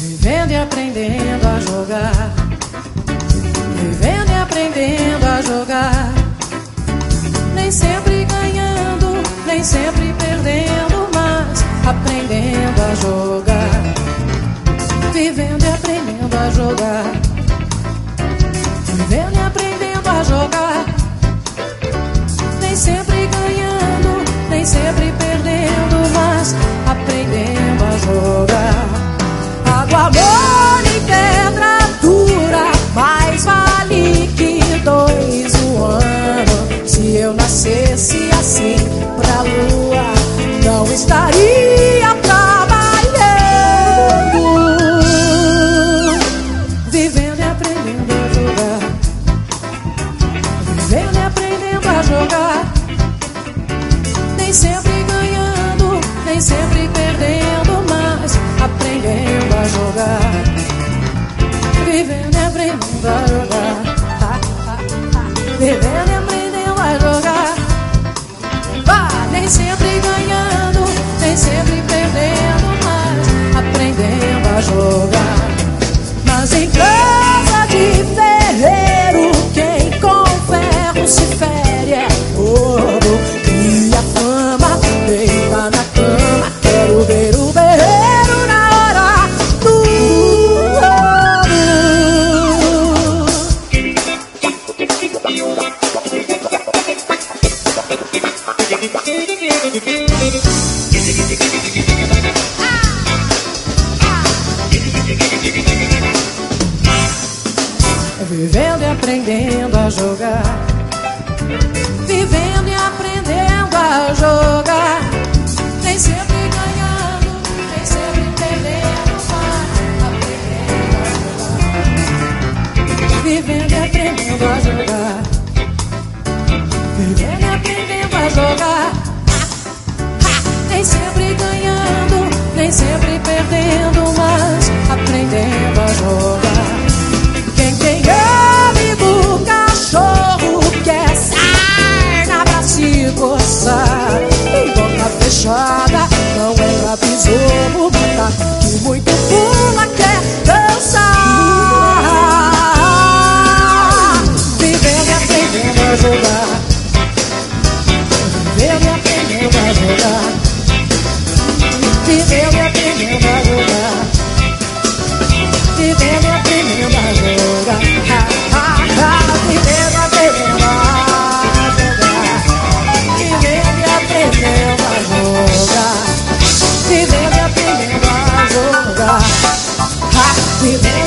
Vivendo e aprendendo a jogar. Vivendo e aprendendo a jogar. Nem sempre ganhando, nem sempre perdendo, mas aprendendo a jogar. Vivendo e aprendendo a jogar. Vivendo e aprendendo a jogar. Nem sempre ganhando, nem sempre perdendo, mas aprendendo a jogar. Água mole e pedra dura, mais vale que dois voando. Se eu nascesse assim pra lua, não estaria trabalhando. Vivendo e aprendendo a jogar. Vivendo e aprendendo a jogar. Nem sempre ganhando, nem sempre perdendo, mas aprendendo a jogar. Vivendo e aprendendo a jogar. Vivendo e aprendendo a jogar. Nem sempre ganhando, nem sempre perdendo, mas aprendendo a jogar. Mas em casa de ferreiro, quem com ferro se fere é ouro. E a fama deita na cama, quero ver o berreiro na hora do ouro. Vivendo e aprendendo a jogar. Vivendo e aprendendo a jogar. Nem sempre ganhando, nem sempre perdendo, mas aprendendo a jogar. Vivendo e aprendendo a jogar. Vivendo e aprendendo a jogar. Nem sempre ganhando, nem sempre perdendo, mas aprendendo a jogar. Quem tem ânimo, cachorro quer sarna pra se coçar. Em boca fechada não entra besouro, mata que muito pula quer dançar. Vivendo e aprendendo a jogar. Vivendo e aprendendo a jogar. Vivendo e aprendendo a jogar. Vivendo e aprendendo a jogar. Vivendo e aprendendo a jogar. Vivendo e aprendendo a jogar. Vivendo e aprendendo a jogar. Vivendo